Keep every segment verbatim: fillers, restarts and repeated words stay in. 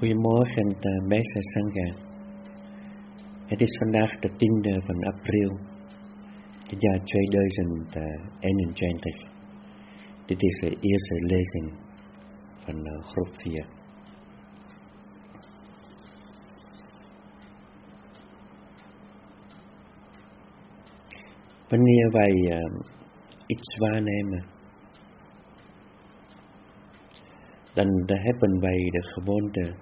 Goedemorgen uh, beste Sangha. Het is vandaag de tiende van april, het jaar tweeduizend eenentwintig. Dit is de eerste lezing van uh, groep vier. Wanneer wij uh, iets waarnemen, dan hebben wij de gewoonte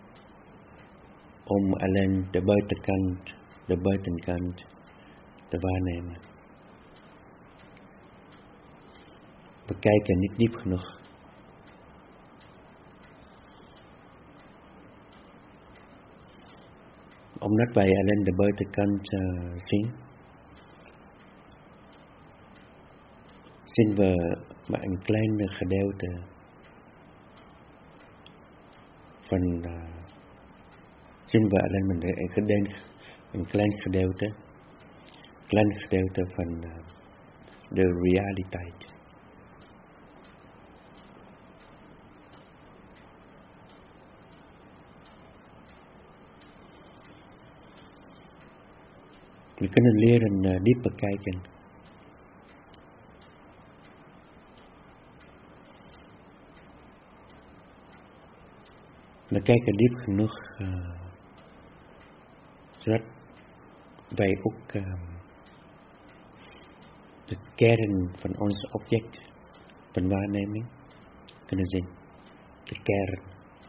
om alleen de buitenkant, de buitenkant te waarnemen. We kijken niet diep genoeg. Omdat wij alleen de buitenkant uh, zien, zien we maar een klein gedeelte van, uh, zien we alleen maar een, een klein gedeelte, klein gedeelte van uh, de realiteit. We kunnen leren uh, dieper kijken. We kijken diep genoeg, uh, zodat wij ook uh, de kern van ons object van waarneming kunnen zien. De kern.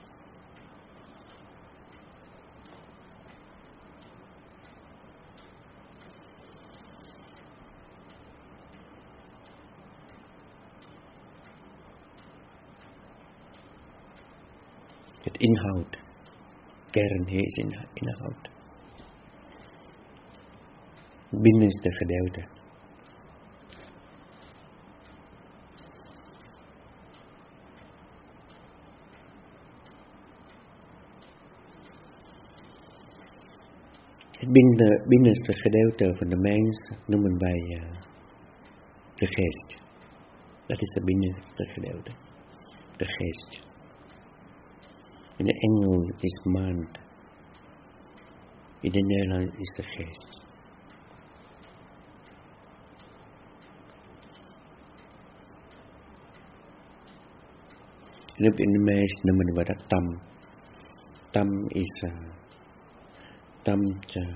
Het inhoud, kern is inhoud. Binnenste gedeelte. Het binnen, binnenste gedeelte van de mens noemen wij uh, de geest. Dat is het binnenste gedeelte. De geest. In de Engels is mind. In de Nederlands is de geest. En op in de meest noemen we dat tam. Tam is uh, tam uh,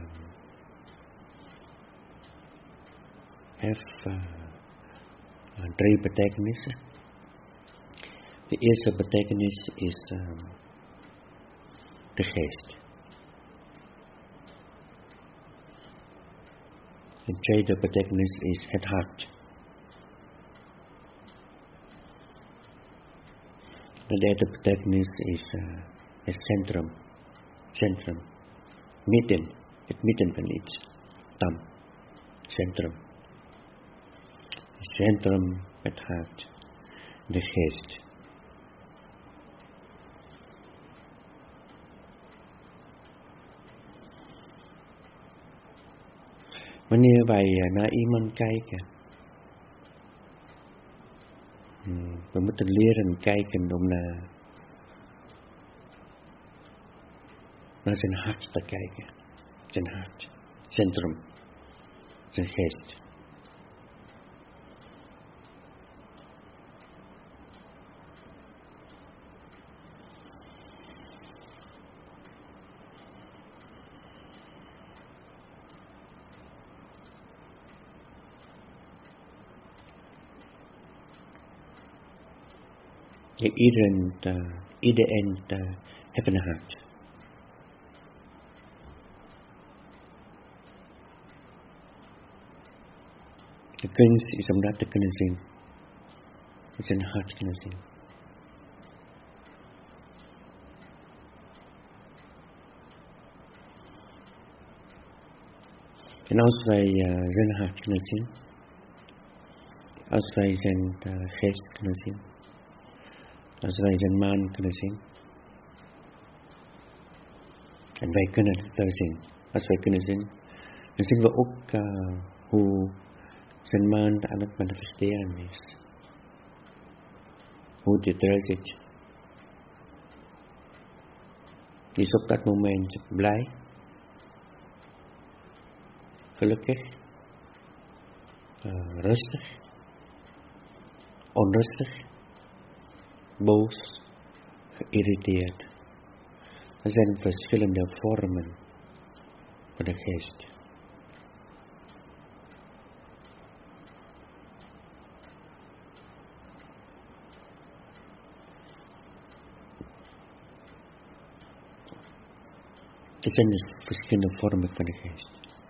heeft uh, drie betekenissen. De eerste betekenis is uh, de geest. De tweede betekenis is het hart. De derde betekenis is uh, het centrum. Centrum. Midden. Het midden van iets. Tam. Centrum. Het centrum, het hart. De geest. Wanneer wij naar iemand kijken, we moeten leren kijken om naar, naar zijn hart te kijken. Zijn hart, centrum, zijn geest. Ja, iedereen, uh, iedereen uh, heeft een hart. De kunst is om dat te kunnen zien. Het zijn hart te kunnen zien. En als wij uh, zijn hart kunnen zien, als wij zijn uh, geest kunnen zien, als wij zijn maan kunnen zien. En wij kunnen het wel zien. Als wij kunnen zien, dan zien we ook uh, hoe zijn maan aan het manifesteren is. Hoe het eruit ziet. Dus op dat moment blij, gelukkig, uh, rustig, onrustig, boos, geïrriteerd. Er zijn verschillende vormen van de geest. Er zijn dus verschillende vormen van de geest.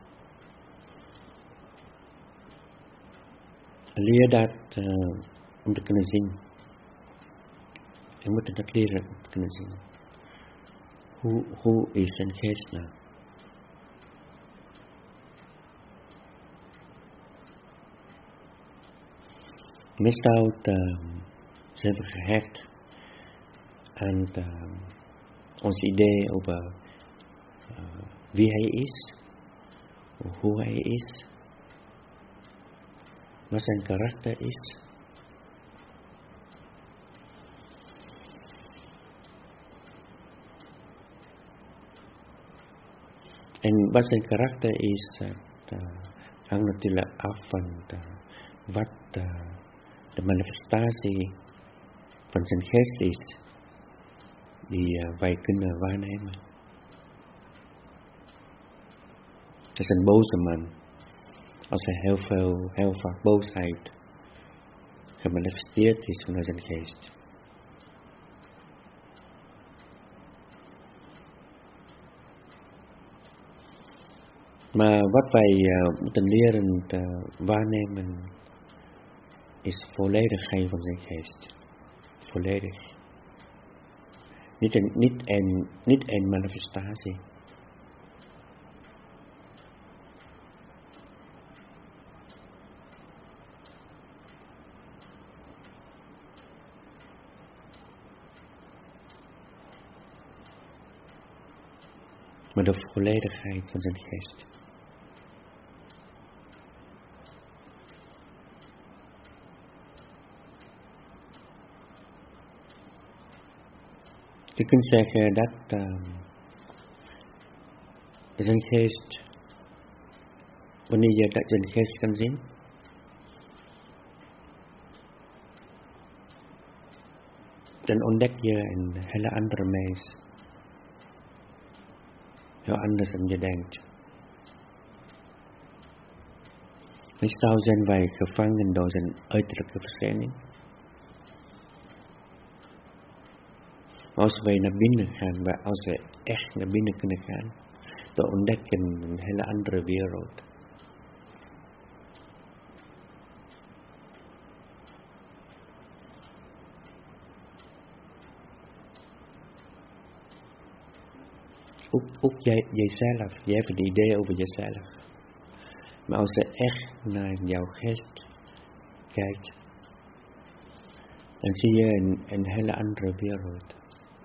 Leer dat uh, om te kunnen zien. Je moet dat leren om te kunnen zien. Hoe, hoe is een geest nou? Meestal uh, zijn we gehecht aan uh, ons idee over uh, wie hij is, hoe hij is, wat zijn karakter is. En wat zijn karakter is, uh, hangt natuurlijk af van uh, wat uh, de manifestatie van zijn geest is, die uh, wij kunnen waarnemen. Het is een boze man, als er heel veel, heel vaak boosheid gemanifesteerd is vanuit zijn geest. Maar wat wij uh, moeten leren te waarnemen is volledigheid van zijn geest. Volledig. Niet een, niet een, niet een manifestatie. Maar de volledigheid van zijn geest. Je kunt zeggen dat uh, zijn geest, wanneer je dat zijn geest kan zien, dan ontdek je een hele andere mens. Heel anders dan je denkt. Meestal zijn wij gevangen door zijn uiterlijke verschijning. Maar als wij naar binnen gaan, als we echt naar binnen kunnen gaan, dan ontdekken we een hele andere wereld. Ook, ook jij, jijzelf, jij hebt een idee over jezelf. Maar als je echt naar jouw geest kijkt, dan zie je een, een hele andere wereld.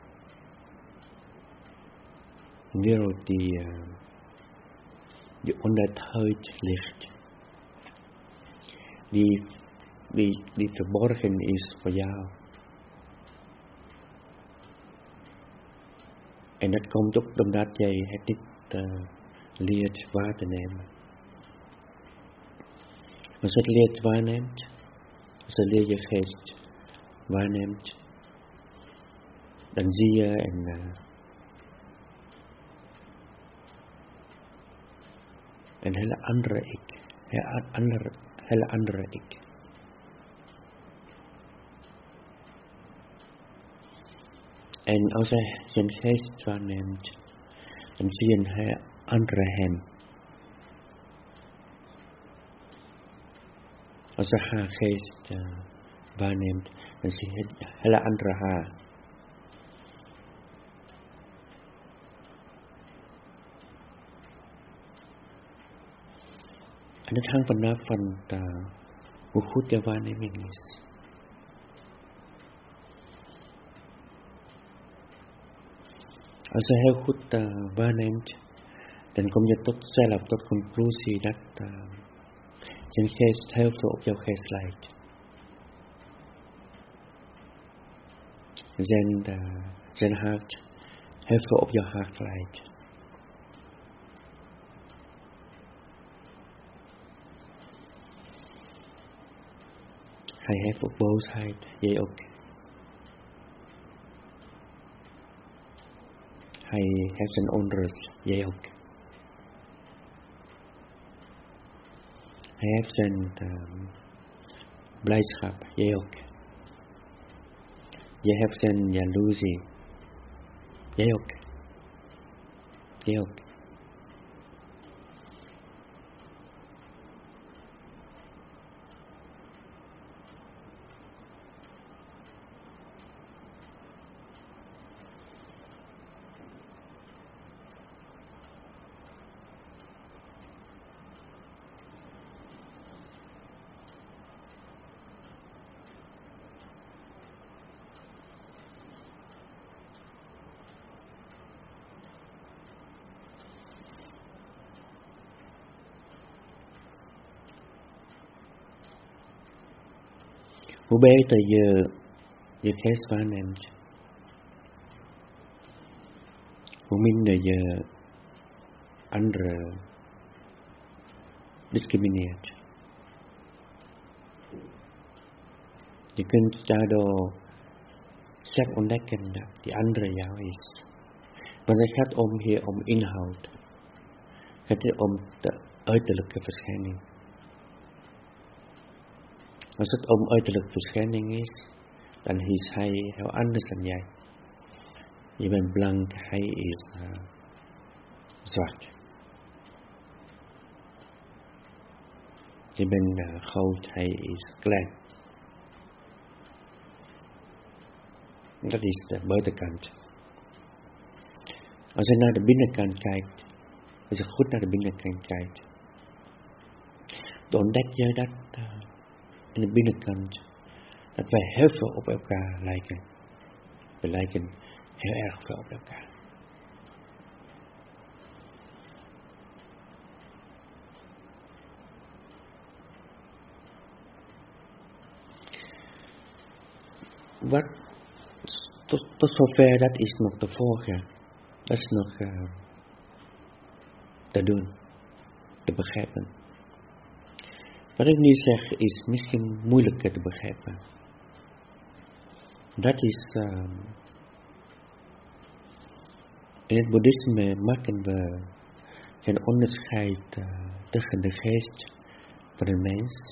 Een wereld die, uh, die onder het huid ligt. Die, die, die verborgen is voor jou. En dat komt ook omdat jij het niet uh, leert waar te nemen. Als je het leert waarneemt, als je leert je geest waarneemt, dan zie je een, uh, een hele andere ik. Een andere, hele andere ik. En als hij zijn geest waarneemt, dan zie je een hele andere hem. Als hij haar geest uh, waarneemt, dan zie je een hele andere haar. En het hangt vanaf van uh, hoe goed de waarneming is. Als je heel goed uh, waarneemt, dan kom je tot zelf, tot conclusie dat uh, zijn geest heel veel op jouw geest lijkt. Zijn, uh, zijn hart heel veel op jouw hart leidt. Hij heeft ook boosheid, jij ook. Hij heeft zijn onrust, jij ook. Hij heeft zijn um, blijdschap, jij ook. Jij hebt zijn jaloezie, jij ook. Jij ook. Hoe beter je je geest waarneemt, hoe minder je anderen discrimineert. Je kunt daardoor zelf ontdekken dat die andere jou is. Want het gaat om hier om inhoud. Het gaat om de uiterlijke verschijning. Als het om uiterlijke verschijning is, dan is hij heel anders dan jij. Je bent blank, hij is uh, zwart. Je bent uh, groot, hij is klein. Dat is de buitenkant. Als je naar de binnenkant kijkt, als je goed naar de binnenkant kijkt, dan ontdek je dat uh, in de binnenkant, dat wij heel veel op elkaar lijken. We lijken heel erg veel op elkaar. Wat tot, tot zover, dat is nog te volgen. Dat is nog uh, te doen, te begrijpen. Wat ik nu zeg is misschien moeilijker te begrijpen. Dat is, uh, in het boeddhisme maken we geen onderscheid uh, tussen de geest van een mens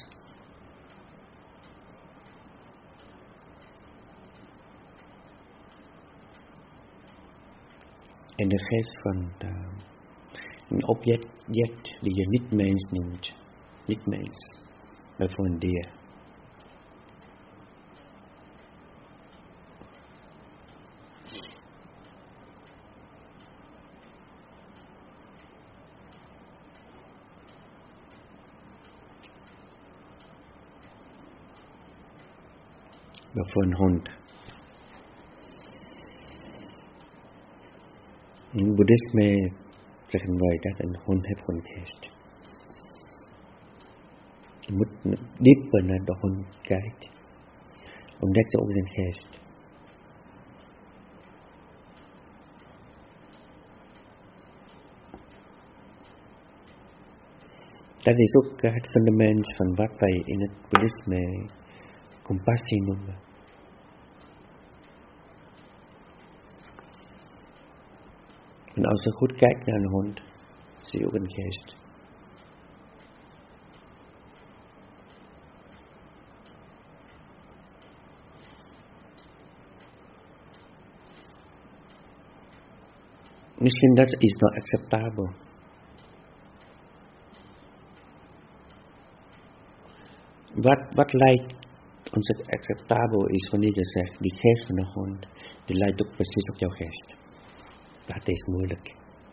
en de geest van uh, een object die je niet mens noemt. Niet mens, maar voor een dier. Maar voor een hond. In boeddhisme zeggen wij dat een hond heeft gewoon geest. Je moet dieper naar de hond kijken. Ontdek je ook zijn geest. Dat is ook het fundament van wat wij in het boeddhisme compassie noemen. En als je goed kijkt naar een hond, zie je ook een geest. Misschien dat is nog acceptabel. Wat, wat lijkt ons acceptabel is wanneer je zegt, die geest van de hond, die lijkt ook precies op jouw geest. Dat is moeilijk.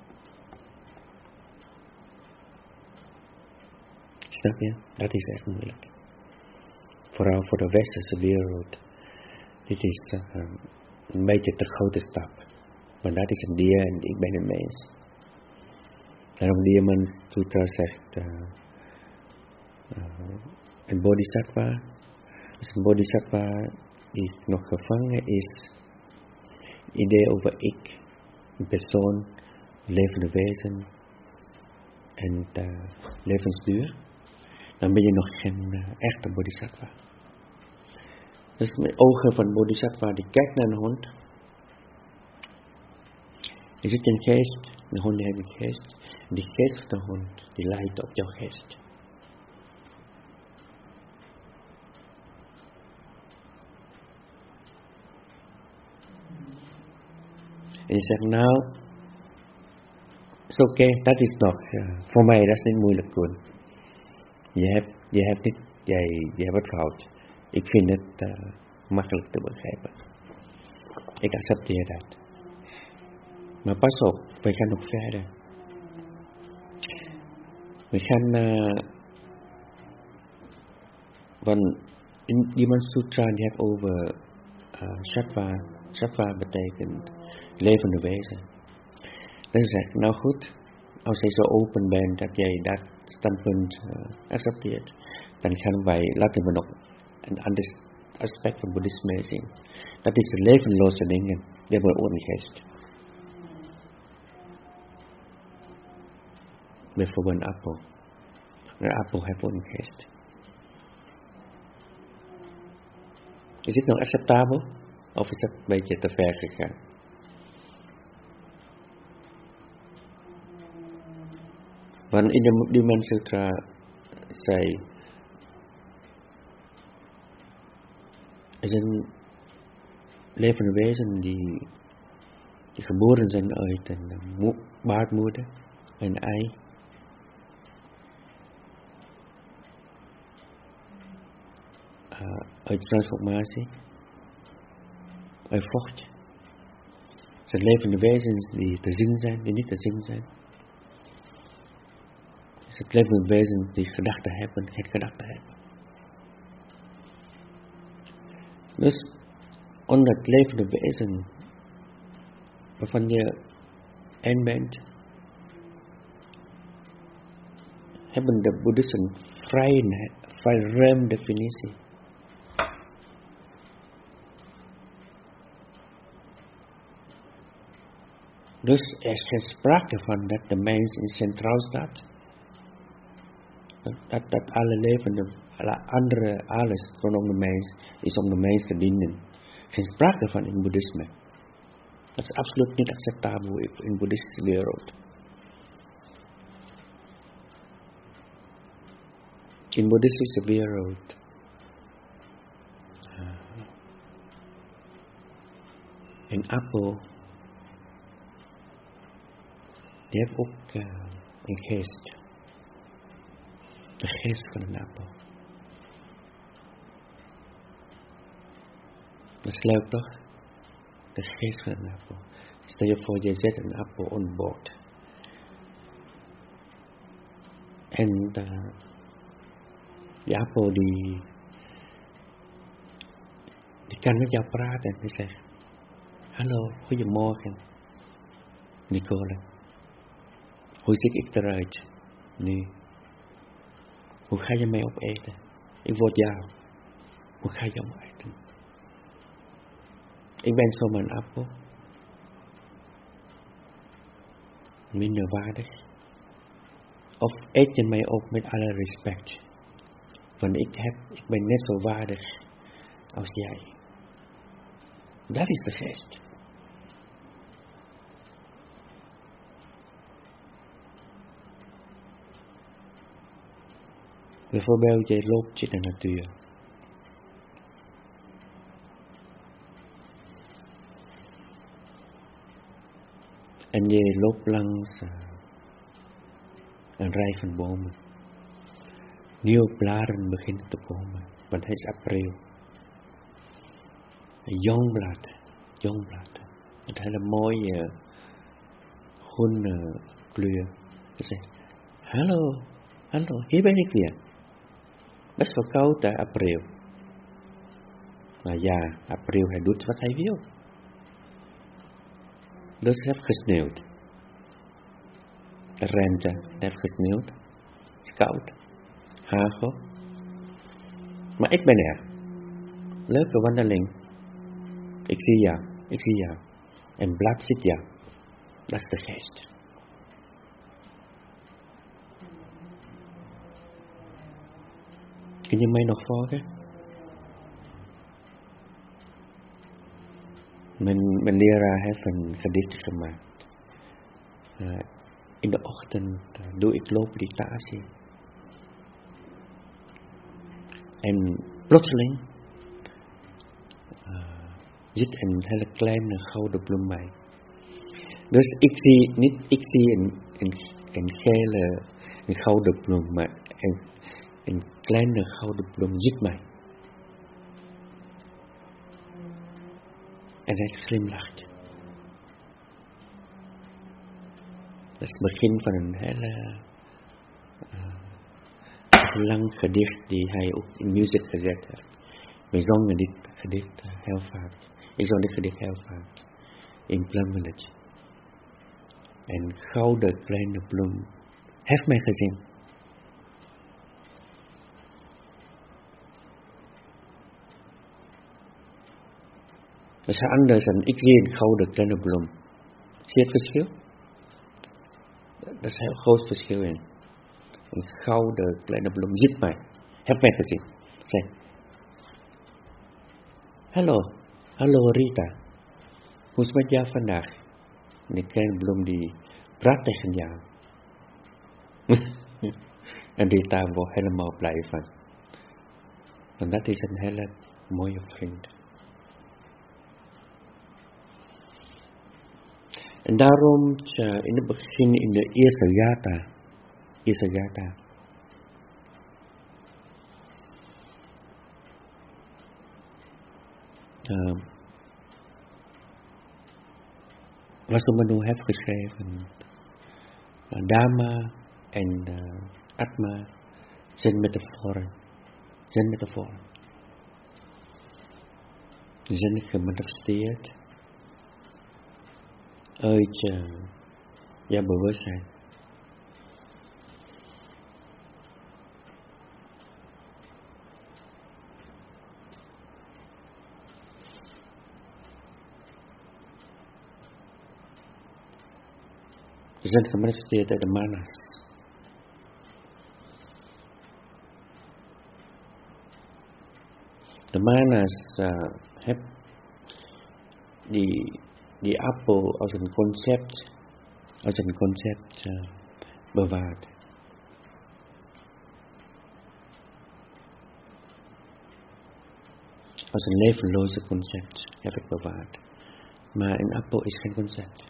Snap je? Dat is echt moeilijk. Vooral voor de westerse wereld. Dit is uh, een beetje te grote stap. Want dat is een dier en ik ben een mens. Daarom Dierman Sutra zegt, uh, uh, een bodhisattva, als een bodhisattva die nog gevangen is, idee over ik, een persoon, een levende wezen en uh, levensduur, dan ben je nog geen uh, echte bodhisattva. Dus met ogen van bodhisattva die kijkt naar een hond. Er zit een geest, de hond heeft een geest. En die geest van de hond, die leidt op jouw geest. En je zegt, nou, is oké, okay, dat is nog, uh, voor mij, dat is niet moeilijk doen. Je hebt, je hebt niet, jij, je hebt het fout. Ik vind het uh, makkelijk te begrijpen. Ik accepteer dat. Maar pas op, we gaan nog verder. We gaan, uh, want in die Sutra die heeft over uh, Sattva. Sattva betekent levende wezen. Dan zeg ik, nou goed, als jij zo open bent dat jij dat standpunt uh, accepteert, dan gaan wij, laten we nog een ander aspect van boeddhisme zien. Dat is de levenloze dingen, die hebben ook een geest. Bijvoorbeeld een appel. Een appel heeft ook een geest. Is dit nou acceptabel? Of is dat een beetje te ver gegaan? Want in de Dhimma Sutra zei, er zijn levende wezen die, die geboren zijn uit een baarmoeder, een ei. Uh, uit transformatie, uit vocht. Het zijn levende wezens die te zien zijn, die niet te zien zijn. Het zijn levende wezens die gedachten hebben, geen gedachten hebben. Dus onder het levende wezen waarvan je één bent, hebben de boeddhisten vrij, vrij ruim definitie. Dus er is geen sprake van dat de mens in centraal staat. Dat, dat alle levende, alle andere, alles rondom de mens is om de mens te dienen. Geen sprake van in boeddhisme. Dat is absoluut niet acceptabel in de boeddhistische wereld. In de boeddhistische wereld uh, een appel, die heeft ook uh, een geest. De geest van een appel. Dat is leuk toch? De geest van een appel. Stel je voor, je zet een appel on boord. En uh, die appel die, die kan met jou praten en die zegt, hallo, goedemorgen, Nicole. Hoe zie ik eruit nu? Hoe ga je mij opeten? Ik word jou. Hoe ga je me eten? Ik ben zomaar een appel. Minder waardig. Of eet je mij op met alle respect? Want ik, heb, ik ben net zo waardig als jij. Dat is de geest. Bijvoorbeeld, je loopt in de natuur. En je loopt langs uh, een rij van bomen. Nieuwe bladeren beginnen te komen, want het is april. Een jong blad, jong blad. Met hele mooie groene kleur. Je zegt, hallo, hallo, hier ben ik weer. Best wel koud, hè, april. Maar ja, april, hij doet wat hij wil. Dus het heeft gesneeuwd. De rente, het heeft gesneeuwd. Het is koud. Hagel. Maar ik ben er. Leuke wandeling. Ik zie jou, ik zie jou. En blad ziet jou. Dat is de geest. Kun je mij nog volgen? Mijn, mijn leraar heeft een gedicht gemaakt. Uh, in de ochtend uh, doe ik loopmeditatie. En plotseling uh, zit een hele kleine gouden bloem bij. Dus ik zie niet, ik zie een, een, een gele, een gouden bloem, maar een, een kleine gouden bloem ziet mij. En hij glimlacht. Dat is het begin van een hele uh, lang gedicht die hij ook in muziek gezet heeft. Wij zongen dit gedicht uh, heel vaak. Ik zong dit gedicht heel vaak. In Plum Village. En gouden kleine bloem heeft mij gezien. Dat is anders dan ik zie een gouden kleine bloem. Zie je het verschil? Dat is een heel groot verschil in. Een gouden kleine bloem ziet mij. Heeft mij gezien. Zeg. Hallo. Hallo Rita. Hoe is het met jou vandaag? En die kleine bloem die praat tegen jou. En die daar wordt helemaal blij van. En dat is een hele mooie vriend. En daarom uh, in het begin, in de eerste yata, eerste yata, uh, Vasubandhu heeft geschreven, uh, Dharma en uh, Atma zijn metaforen, zijn metaforen. Ze zijn gemanifesteerd uit uh, jouw bewustzijn. Ze zijn gemanifesteerd uit de manas. De manas uh, heb die die appel als een concept, als een concept uh, bewaard. Als een levenloze concept heb ik bewaard. Maar een appel is geen concept.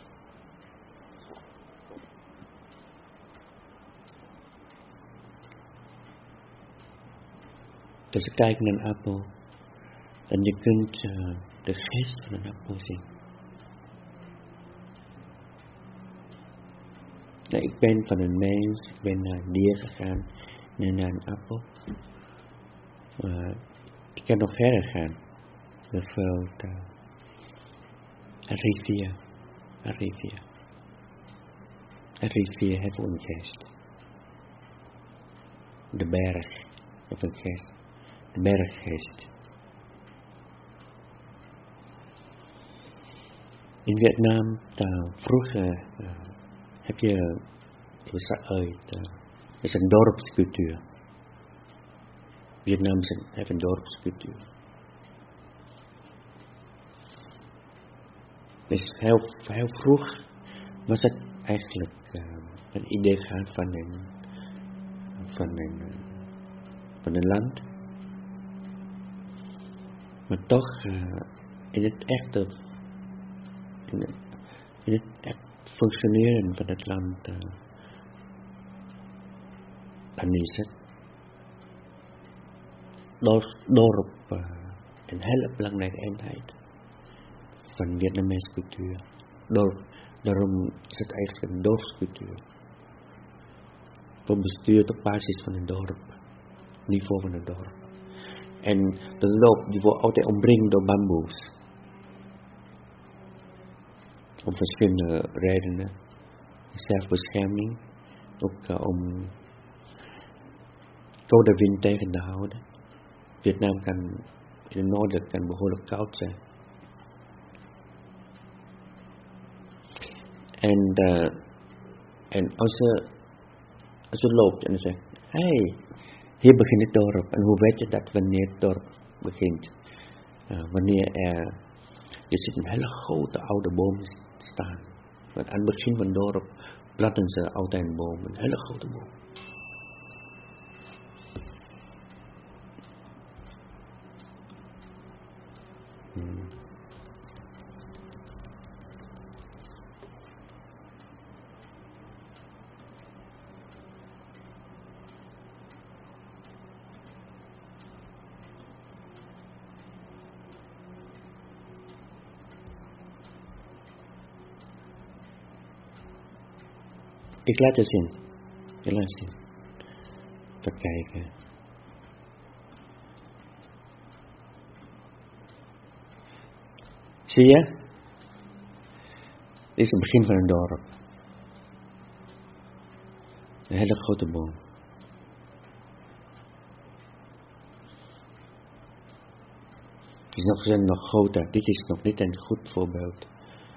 Dus je kijkt naar een appel en je kunt uh, de geest van een appel zien. Nou, ik ben van een mens, ik ben naar een dier gegaan, nu naar een appel. Uh, ik kan nog verder gaan. Bijvoorbeeld uh, een rivier. Een rivier. Een rivier heeft een geest. De berg heeft een geest. De berggeest. In Vietnam, daar vroeger uh, heb je, is uit, uh, is een dorpscultuur. Vietnam heeft een dorpscultuur. Dus heel, heel vroeg was het eigenlijk uh, een idee gehad van een, van een, uh, van een land. Maar toch uh, in het echte, in het, in het echt functioneren van het land, uh, dan is het door, door op uh, een hele belangrijke eenheid van Vietnamese cultuur. Door, daarom is het eigenlijk een dorpscultuur. Wordt bestuurd op basis van een dorp, niveau van een dorp. En de loop die wordt altijd omringd door bamboes. Om verschillende redenen. Zelfbescherming. Ook uh, om koude wind tegen te houden. Vietnam kan in het noorden kan behoorlijk koud zijn. En, uh, en als ze, als ze loopt en ze zegt, hé, hey, hier begint het dorp. En hoe weet je dat wanneer het dorp begint? Uh, wanneer er, je ziet een hele grote oude boom staan. Want aan het begin van het dorp planten ze altijd een boom, een hele grote boom. Hmm. Ik laat je zien. Ik laat je zien. Even kijken. Zie je? Dit is het begin van een dorp. Een hele grote boom. Het is nog, zijn nog groter. Dit is nog niet een goed voorbeeld.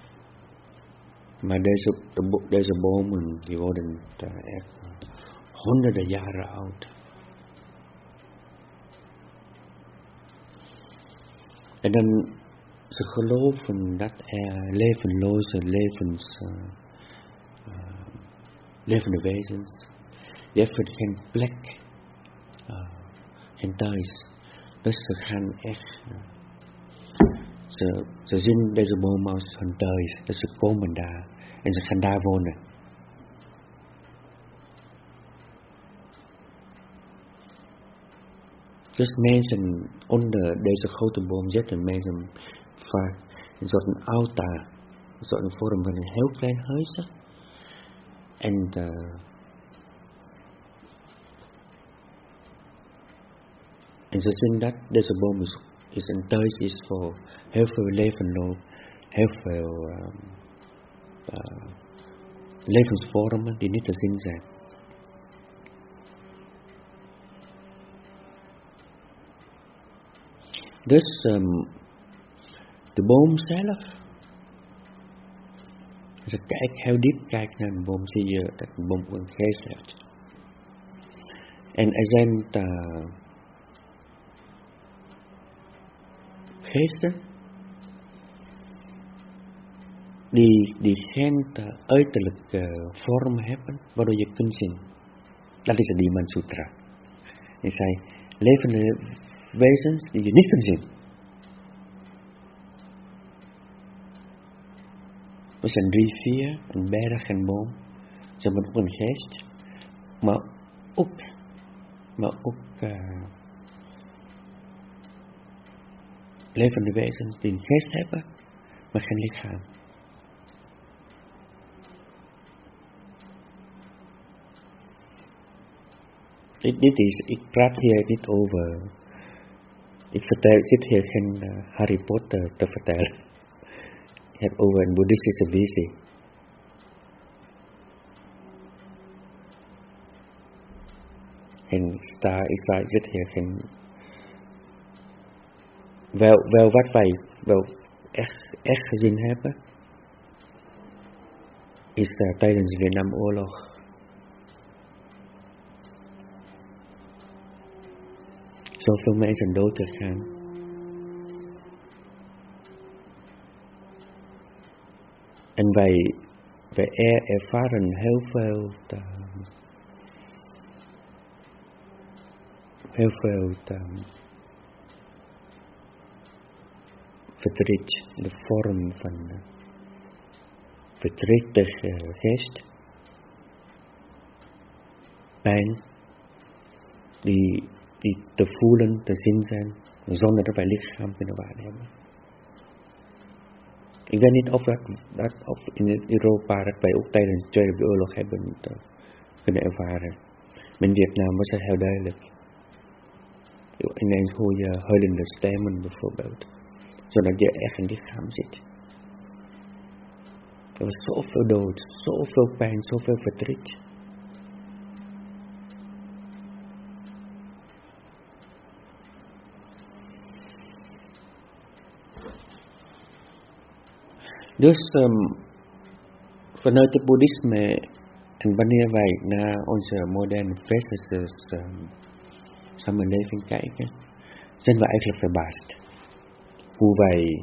Maar deze, de, deze bomen, die worden echt honderden jaren oud. En dan, ze geloven dat er levenloze levens, uh, uh, levende wezens, die hebben geen plek, uh, geen thuis. Dus ze gaan echt, uh, ze, ze zien deze bomen als hun thuis. Dus ze komen daar en ze gaan daar wonen. Dus mensen onder deze grote boom zitten, mensen vaak een soort altaar, een soort vorm van een heel klein huisje. En uh, en ze zien dat deze boom is, is een thuis is voor heel veel levenloop, heel veel uh, uh, levensvormen die niet te zien zijn. Dus um, de boom zelf, als je kijkt, heel diep kijkt naar de boom, zie je dat de boom een geest heeft. En er zijn uh, geesten die, die geen uh, uiterlijke uh, vorm hebben, waardoor je kunt zien. Dat is het Diman Sutra. Hij zei, levende wezens die je niet kunt zien. Er zijn drie, vier, een berg, een boom. Ze hebben ook een geest. Maar ook, maar ook uh, levende wezens die een geest hebben, maar geen lichaam. Dit, dit is, ik praat hier niet over, ik vertel, zit hier geen uh, Harry Potter te vertellen. Ik heb over een boeddhistische visie. En ik sta, ik sta, ik zit hier geen, wel, wel wat wij wel echt, echt gezien hebben, is uh, tijdens de Vietnamoorlog. Zoveel mensen dood gegaan. En wij, wij ervaren heel veel, te, heel veel te, verdriet, de vorm van uh, verdrietige geest, pijn, die, die te voelen, te zien zijn, zonder dat wij lichaam kunnen waarnemen. Ik weet niet of, dat, dat, of in Europa dat wij ook tijdens de Tweede Wereldoorlog hebben uh, kunnen ervaren. Maar in Vietnam was het heel duidelijk. Ineens hoor je huilende stemmen bijvoorbeeld, zodat je echt een lichaam ziet. Er was zoveel dood, zoveel pijn, zoveel verdriet. Dus um, Vanuit het boeddhisme en wanneer wij naar onze moderne westerse um, samenleving kijken, zijn we eigenlijk verbaasd. Hoe wij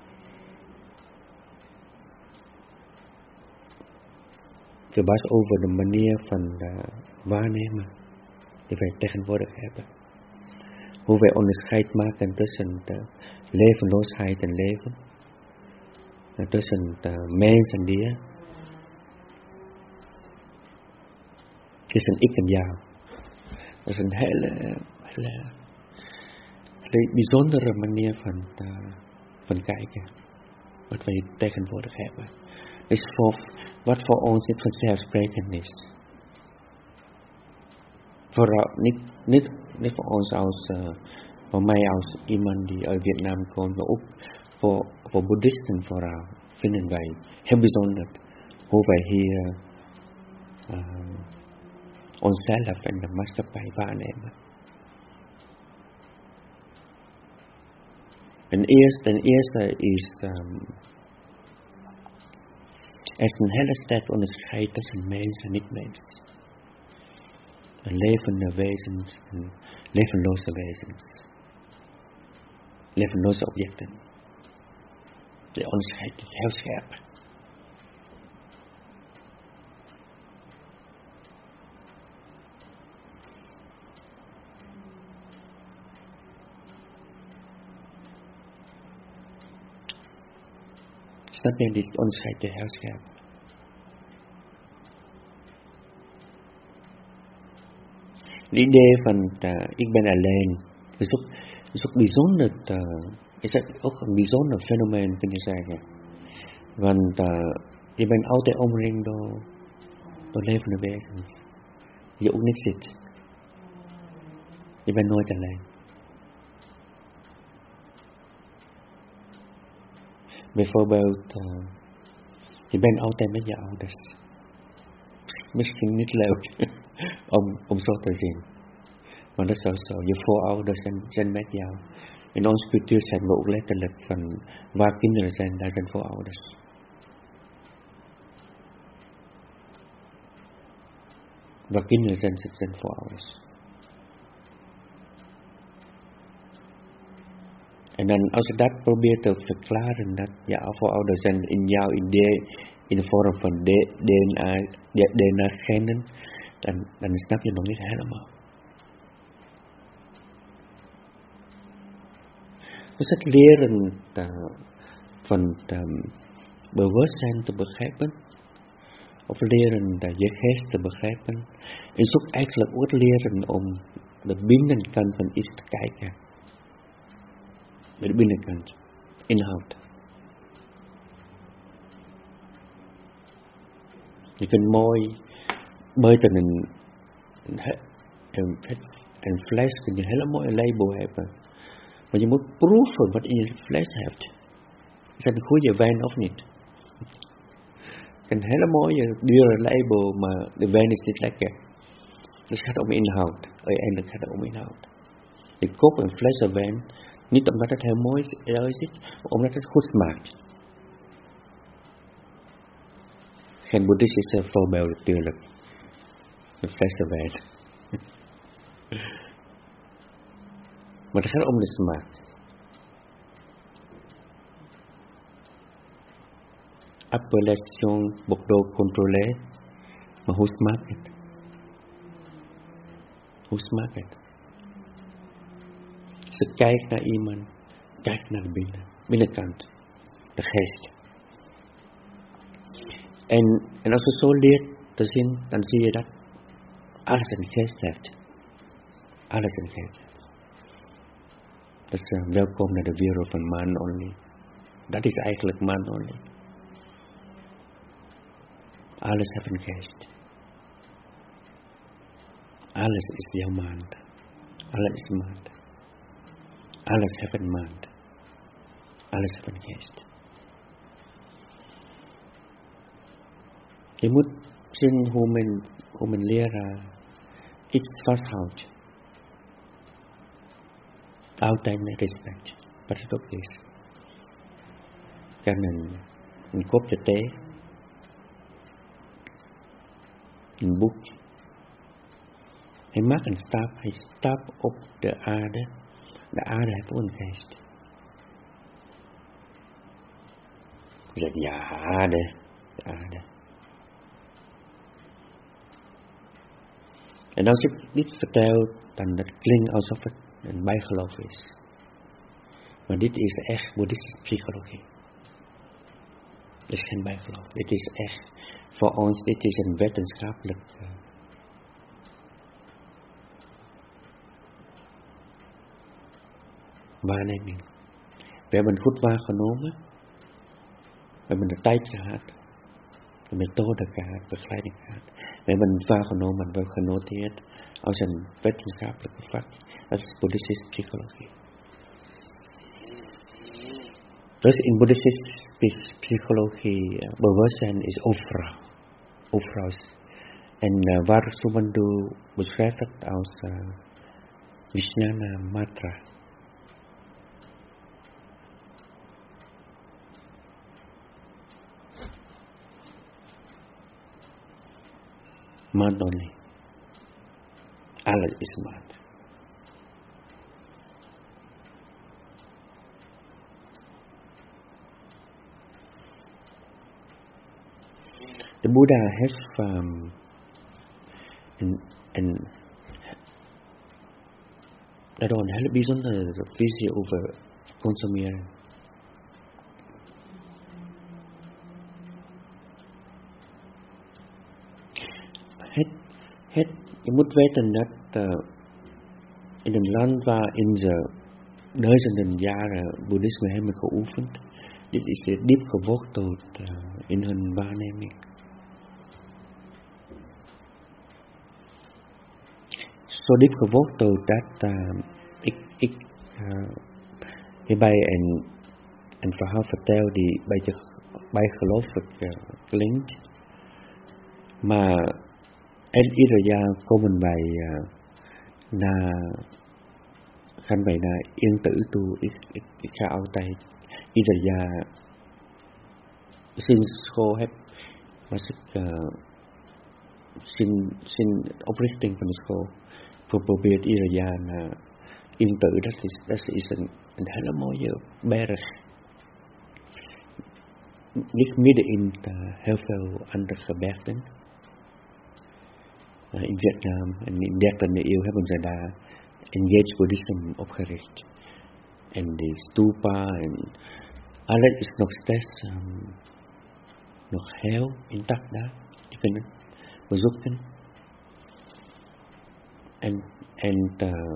verbaasd over de manier van uh, waarnemen die wij tegenwoordig hebben. Hoe wij onderscheid maken tussen de levenloosheid en leven. En tussen de mens en dier. Tussen ik en jou. Dat is een hele, hele, hele bijzondere manier van, uh, van kijken. Wat wij tegenwoordig hebben. Dus voor, wat voor ons niet vanzelfsprekend is. Vooral, niet, niet, niet voor ons als, uh, voor mij als iemand die uit Vietnam komt, maar ook voor, voor boeddhisten vooral, vinden wij heel bijzonder hoe wij hier uh, onszelf en de maatschappij waarnemen. Ten eerste, ten eerste is, um, er is een hele sterk onderscheid tussen mens en niet-mens. En levende wezens en levenloze wezens. Levenloze objecten. De onderscheid is heel scherp. Snap je, dit onderscheid is heel scherp. Het idee van uh, ik ben alleen is ook, is ook bijzonder, uh, is ook een bijzonder fenomeen, kun je zeggen. Want uh, je bent altijd omringd door, door levende wezens. Die ook niet zit. Je bent nooit alleen. Bijvoorbeeld, uh, je bent altijd met je ouders. Misschien niet leuk om, om zo te zien. Maar dat is wel zo. Je voorouders zijn, zijn met jou. In onze cultuur zijn we ook letterlijk van waar kinderen zijn, daar zijn voorouders. Waar kinderen zijn, zijn voorouders. En dan als je dat probeert te verklaren, dat jouw voorouders zijn in jouw idee, in de vorm van D N A-genen, dan, dan snap je nog niet helemaal. Dus het leren uh, van uh, bewustzijn te begrijpen, of leren uh, je geest te begrijpen, is ook eigenlijk ook leren om de binnenkant van iets te kijken. De binnenkant, inhoud. Je kunt mooi buiten een, een, een, een vlees kun je een hele mooie label hebben. Maar je moet proeven wat in je vlees hebt. Is dat een goede wijn of niet? Een hele mooie, dure label, maar de wijn is niet lekker. Dus het gaat om inhoud. Uiteindelijk gaat het om inhoud. Je koopt een fles wijn, niet omdat het heel mooi is, maar omdat het goed smaakt. Geen boeddhistische voorbeeld natuurlijk. Een fles wijn. Maar het gaat om de smaak. Appellation Bordeaux contrôlé. Maar hoe smaakt het? Hoe smaakt het? Ze kijkt naar iemand, kijkt naar binnen, binnenkant, de geest. En, en als je zo leert te zien, dan zie je dat alles een geest heeft. Alles een geest heeft. Dus uh, welkom naar de wereld van man only. Dat is eigenlijk man only. Alles heeft een geest. Alles is jouw mind. Alles is mind. Alles heeft een mind. Alles heeft een geest. Je moet zien hoe men, hoe men leraar iets vasthoudt. Altijd met respect. Wat het ook is. Kan een, een kopje thee. een boekje. Hij maakt een stap, hij stapt op de aarde. De aarde heeft ook een geest. Hij zegt, ja, aarde, de aarde. En als ik dit vertel, dan dat klinkt alsof het een bijgeloof is. Maar dit is echt boeddhistische psychologie. Dit is geen bijgeloof. Dit is echt, voor ons, dit is een wetenschappelijk uh, waarneming. We hebben het goed waargenomen. We hebben de tijd gehad. De methode gehad, begeleiding gehad. We hebben het waargenomen en we hebben genoteerd als een wetenschappelijke vak. Dat is boeddhistische psychologie. Dus in boeddhistische psychologie, uh, bewustzijn is overal. Overal. En uh, waar Subandhu beschrijft het als uh, Vijnana Matra. Madoni. Alles is maat. De Boeddha heeft um, een, een, een hele bijzondere visie over consumeren. Het, het, je moet weten dat uh, in een land waarin ze duizenden jaren boeddhisme hebben geoefend, dit is weer diep geworteld uh, in hun waarneming. Zo diep geworteld dat uh, ik, ik uh, hierbij een, een verhaal vertel die een beetje bijgelooflijk uh, klinkt. Maar en ieder jaar komen wij uh, naar, gaan wij naar Yên Tử toe. Ik, ik, ik ga altijd ieder jaar sinds school heb, was ik uh, sinds, sinds oprichting van de school geprobeerd ieder jaar naar Yên Tử. Dat is, dat is een, een hele mooie berg. Ligt midden in uh, heel veel andere gebergten. Uh, in Vietnam en in de dertiende eeuw hebben zij daar Engaged Buddhism opgericht. En de stupa en alles is nog steeds um, nog heel intact daar. Je kunt bezoeken. En, en uh,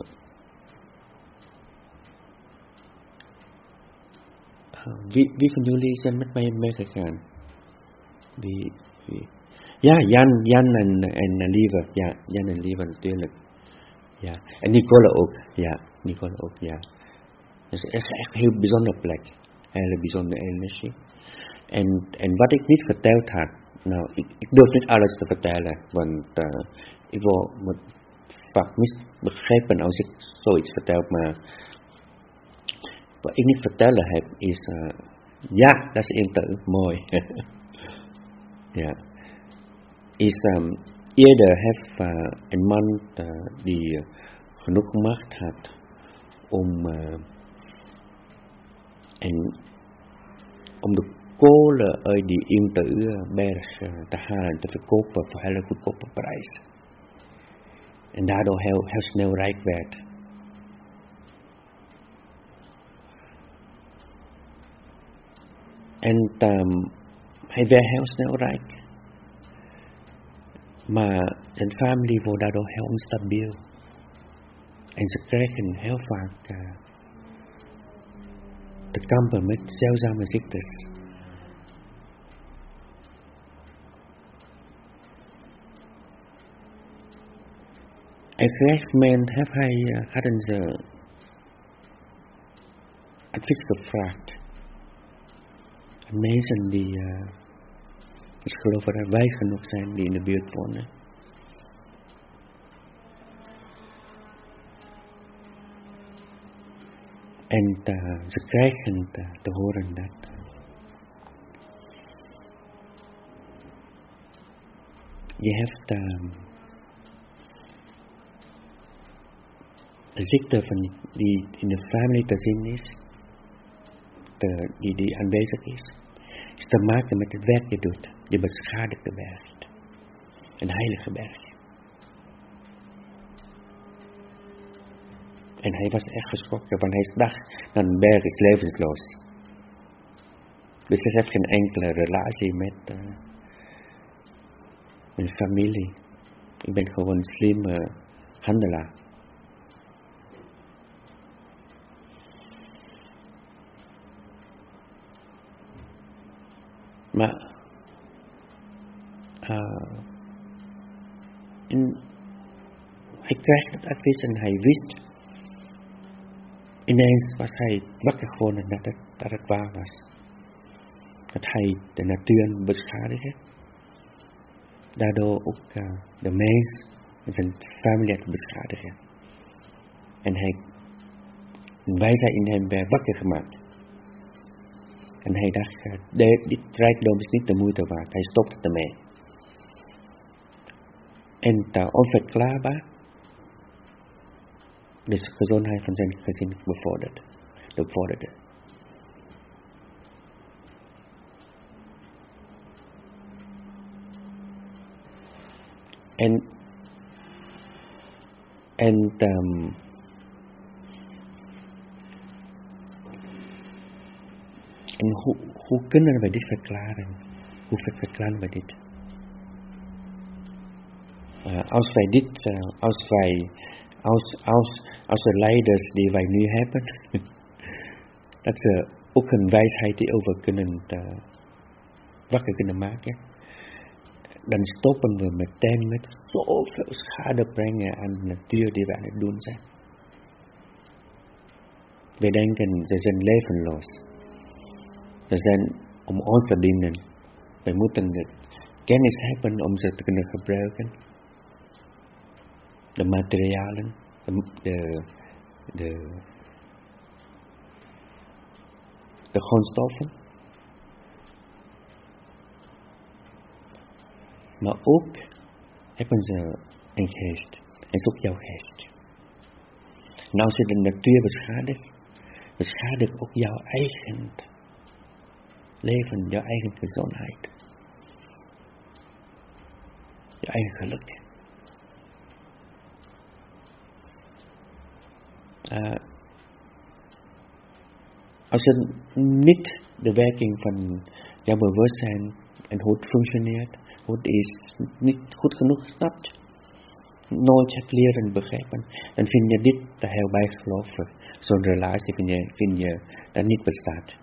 uh, wie, wie van jullie zijn met mij meegegaan? Wie, wie? Ja, Jan, Jan en, en Lieve. Ja, Jan en Lieve natuurlijk. Ja, en Nicole ook. Ja, Nicole ook, ja. Het is echt, echt een heel bijzondere plek. Hele bijzondere energie. En, en wat ik niet verteld had, nou, ik, ik durf niet alles te vertellen, want uh, ik wil me vaak misbegrijpen als ik zoiets vertel, maar wat ik niet vertellen heb is, uh, ja, dat is Yên Tử, mooi. Ja. Is um, eerder heeft uh, een man uh, die uh, genoeg macht had om uh, en om de kolen uit die Yên Tử berg uh, te halen, te verkopen voor hele goedkope prijs. En daardoor heel, heel snel rijk werd. En um, hij werd heel snel rijk. Maar zijn familie wordt daardoor heel onstabiel. En ze krijgen heel vaak uh, te kampen met zeldzame ziektes. En op een gegeven moment heeft hij, uh, hadden ze advies gevraagd. En mensen die uh, ik geloof dat wij genoeg zijn die in de buurt wonen. En uh, ze krijgen te, te horen dat je hebt um, de ziekte van die, die in de familie te zien is, de, die, die aanwezig is, is te maken met het werk je doet, je beschadigde berg, een heilige berg. En hij was echt geschrokken, want hij dacht, dan een berg is levensloos. Dus hij heeft geen enkele relatie met uh, mijn familie. Ik ben gewoon een slimme handelaar. Maar uh, in, hij kreeg het advies en hij wist, ineens was hij wakker geworden dat het, dat het waar was. Dat hij de natuur beschadigde. Daardoor ook uh, de mens en zijn familie had beschadigen. En hij, een wijsheid in hem werd wakker gemaakt. En hij dacht, uh, de, dit rijkdom is niet de moeite waard. Hij stopte ermee. En uh, onverklaarbaar, de gezondheid van zijn gezin bevorderde. bevorderde. En, en um, en hoe, hoe kunnen we dit verklaren? Hoe verklaren we dit? Uh, als wij dit, uh, als wij, als, als, als de leiders die wij nu hebben, dat ze ook een wijsheid die over kunnen uh, wakker kunnen maken, dan stoppen we meteen met zoveel schade brengen aan de natuur die we aan het doen zijn. We denken, ze zijn levenloos. Ze zijn om ons te dienen. We moeten de kennis hebben om ze te kunnen gebruiken. De materialen, de, de, de, de grondstoffen. Maar ook hebben ze een geest. En is ook jouw geest. En als je de natuur beschadigt, beschadigt ook jouw eigen leven, jouw eigen gezondheid. Je eigen geluk. Uh, als je niet de werking van jouw bewustzijn en hoe het functioneert, hoe het is, niet goed genoeg snapt, nooit hebt leren begrijpen, dan vind je dit te heel bijgelovig. Zo'n relatie vind je, vind je dat niet bestaat.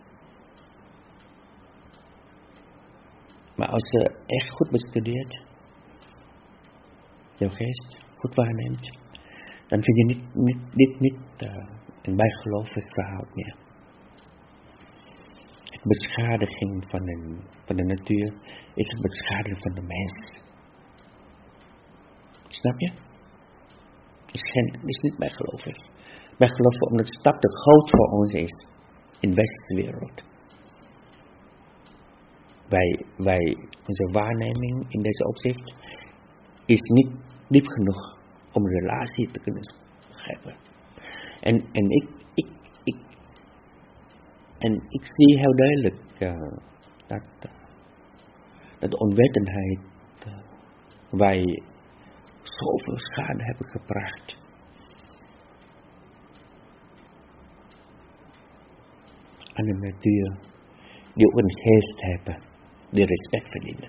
Maar als je echt goed bestudeert, jouw geest goed waarneemt, dan vind je niet, niet, dit niet uh, een bijgelovig verhaal meer. Het beschadiging van de, van de natuur is het beschadiging van de mens. Snap je? Het is, geen, is niet bijgelovig. Bijgelovig omdat de stap te groot voor ons is in de westerse wereld. Wij, wij, onze waarneming in deze opzicht is niet diep genoeg om een relatie te kunnen begrijpen. En, en ik, ik, ik, en ik zie heel duidelijk uh, dat, uh, dat de onwetendheid uh, wij zoveel schade hebben gebracht. Aan de natuur, die ook een geest hebben, die respect verdienen.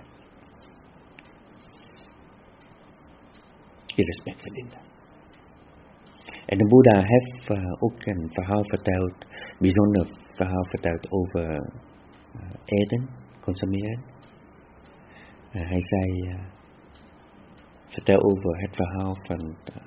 Die respect verdienen. En de Boeddha heeft uh, ook een verhaal verteld, een bijzonder verhaal verteld over uh, eten, consumeren. Uh, hij zei, uh, vertel over het verhaal van uh,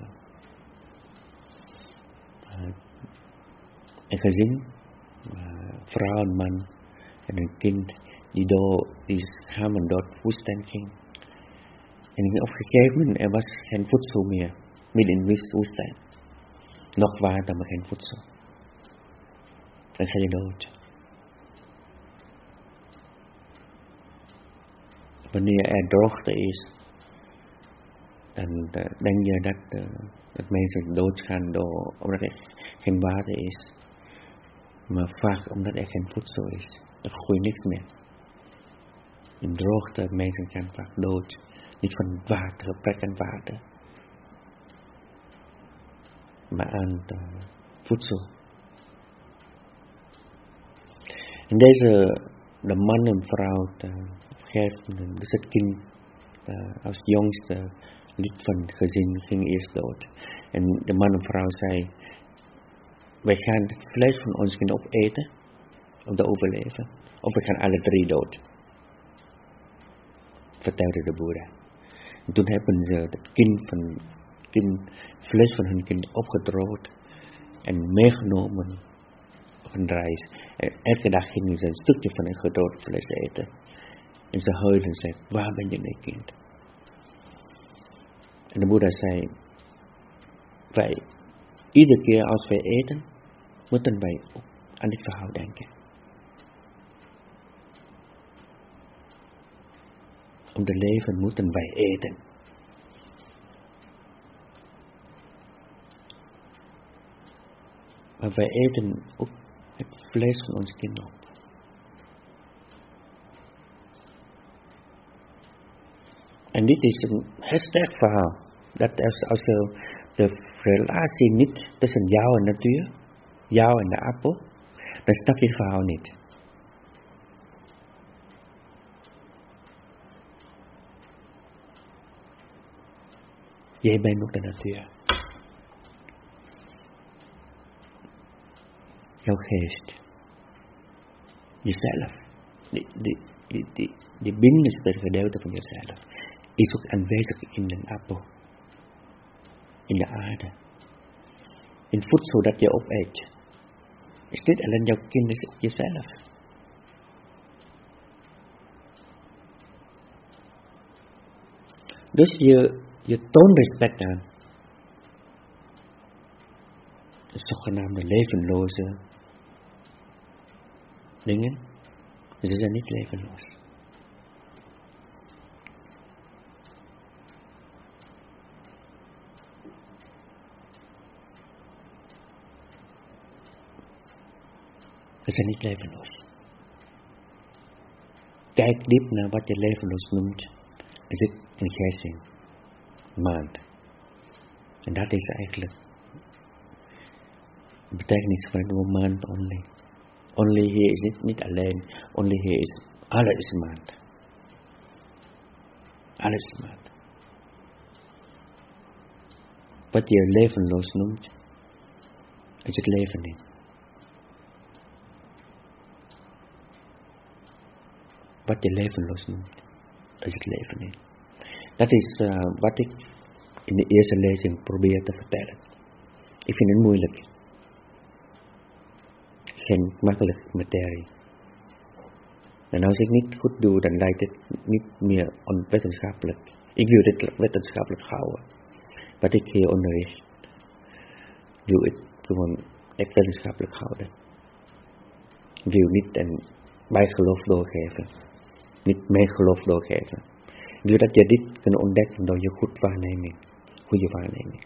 uh, een gezin, uh, vrouw en man en een kind die, door, die samen door de woestijn ging. En op een gegeven moment er was geen voedsel meer, midden in de woestijn. Nog water, maar geen voedsel. Dan ga je dood. Wanneer er droogte is, and denk je dat, uh, dat mensen doodgaan door, omdat er geen water is. Maar vaak omdat er geen voedsel is. Er groeit niks meer. In droogte, mensen gaan vaak dood. Niet van water, gebrek aan water. Maar aan uh, voedsel. En deze, de man en vrouw, geeft dus het kind uh, als jongste lid van het gezin ging eerst dood. En de man en vrouw zei, wij gaan het vlees van ons kind opeten, om te overleven. Of we gaan alle drie dood. Vertelde de boer. En toen hebben ze het kind van, kind, vlees van hun kind opgedroogd en meegenomen op een reis. En elke dag gingen ze een stukje van hun gedroogd vlees eten. En ze huilden en zeiden, waar ben je mijn kind? En de moeder zei, wij, iedere keer als wij eten, moeten wij aan dit verhaal denken. Om te leven moeten wij eten. Maar wij eten ook het vlees van ons kind op. En dit is een heel sterk verhaal. Dat als, als je de relatie niet tussen jou en de natuur, jou en de appel, dan snap je het verhaal niet. Jij bent ook de natuur. Jouw geest. Jezelf. Die, die, die, die, die binnenste gedeelte van jezelf is ook aanwezig in de appel. In de aarde. In voedsel dat je opeet. Is niet alleen jouw kind, is jezelf. Dus je, je toont respect aan. De zogenaamde levenloze dingen. Ze zijn niet levenloos. Ze zijn niet levenloos. Kijk diep naar wat je levenloos noemt. Er zit een gijzing. Maand. En dat is eigenlijk de betekenis van het woord maand only. Only hier is niet, niet alleen. Only hier is, alles is maand. Alles is maand. Wat je levenloos noemt, is het leven niet. Wat je levenloos noemt, is het leven niet. Dat is uh, wat ik in de eerste lezing probeer te vertellen. Ik vind het moeilijk. Geen makkelijke materie. En als ik niet goed doe, dan lijkt het niet meer onwetenschappelijk. Ik wil dit wetenschappelijk houden. Wat ik hier onderricht, wil ik gewoon echt wetenschappelijk houden. Ik wil niet een bijgeloof doorgeven. Niet mijn geloof doorgeven. Ik wil dat je dit kunt ontdekken door je goed waarneming. Goede waarneming.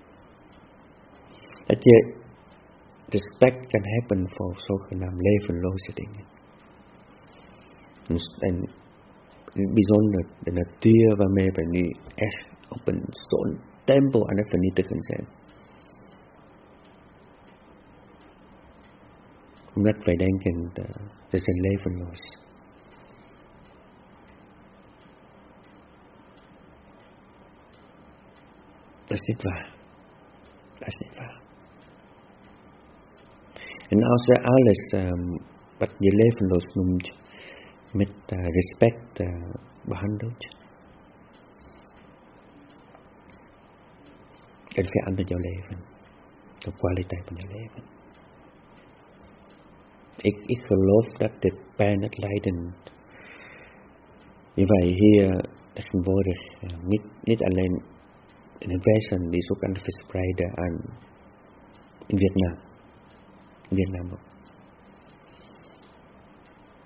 Dat je respect kan hebben voor zogenaamd levenloze dingen. En in het bijzonder de natuur waarmee we nu echt op een zo'n tempo aan het vernietigen zijn. Omdat wij denken dat ze zijn levenloos. Dat is niet waar. Dat is niet waar. En als we alles um, wat je levenloos noemt met uh, respect uh, behandelt, dan verandert jouw leven. De kwaliteit van je leven. Ik, ik geloof dat de pijn, het lijden, die wij hier tegenwoordig uh, niet, niet alleen in het Westen, die is ook aan het verspreiden aan in Vietnam. In Vietnam ook.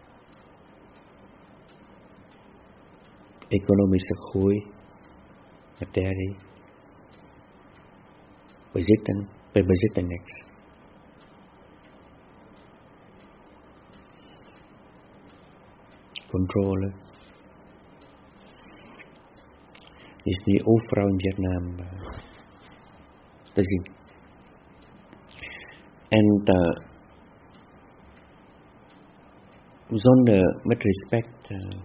Economische groei materie bezitten, we bezitten niks. Controle is nu overal in Vietnam uh, te zien. En uh, zonder, met respect, uh,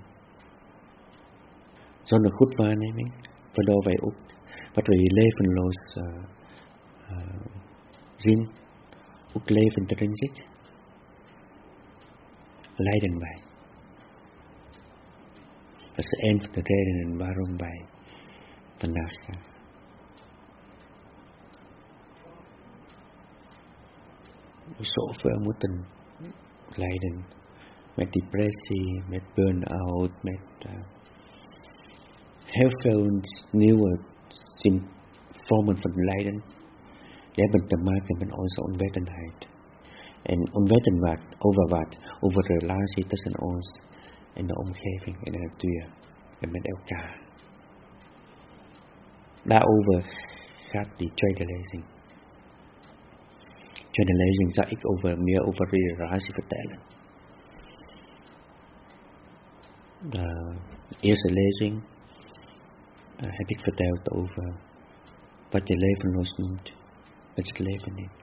zonder goed waarneming, waardoor wij ook wat wij levenloos uh, uh, zien, ook leven erin zit, lijden wij. Dat is een van de redenen waarom wij vandaag uh, zoveel moeten lijden. Met depressie, met burn-out, met uh, heel veel nieuwe vormen van lijden. Die hebben te maken met onze onwetendheid. En onweten wat, over wat, over de relatie tussen ons en de omgeving en de natuur en met elkaar. Daarover gaat die tweede lezing. De tweede lezing zal ik over, meer over de relatie vertellen. De eerste lezing uh, heb ik verteld over wat je levenloos noemt, dat is het leven niet.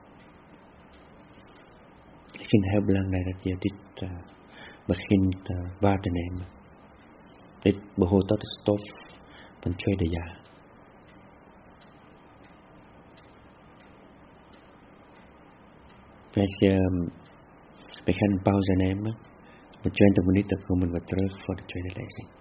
Ik vind het heel belangrijk dat je dit uh, begint uh, waar te nemen. Dit behoort tot de stof van het tweede jaar. Als je, um, we gaan een pauze nemen. Op twintig minuten komen we terug voor de tweede lezing.